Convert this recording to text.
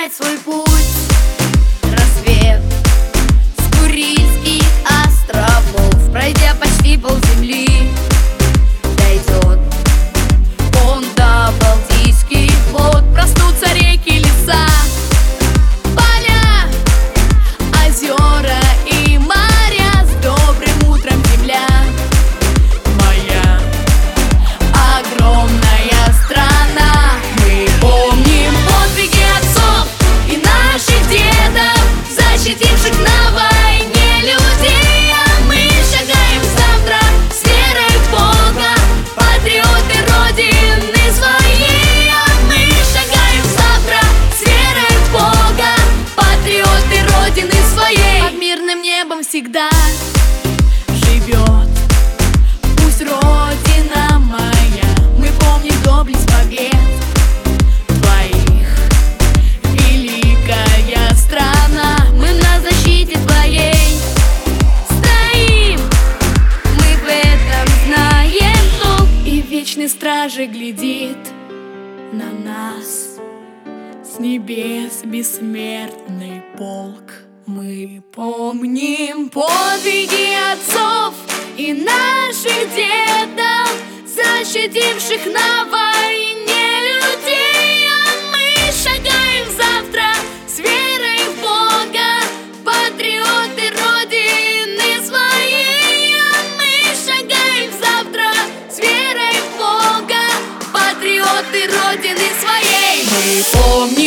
начинает свой путь рассвет с Курильских островов, пройдя почти полземли, дойдет он до Балтийских вод. Проснутся реки, леса, поля, озера и моря. С добрым утром, земля моя, огромная страна. Мы помним подвиги отцов и наших дедов, защитивших на войне людей. А мы шагаем завтра с верой в Бога, патриоты Родины своей. А мы шагаем завтра с верой в Бога, патриоты Родины своей. Под мирным небом всегда живет пусть Родина моя. Мы помним доблесть побед твоих, великая страна. Мы на защите твоей стоим, мы в этом знаем толк. И вечный стражей глядит на нас с небес бессмертный полк. Мы помним подвиги отцов и наших дедов, защитивших на войне людей. А мы шагаем завтра с верой в Бога, патриоты Родины своей. А мы шагаем завтра с верой в Бога, патриоты Родины своей. Мы помним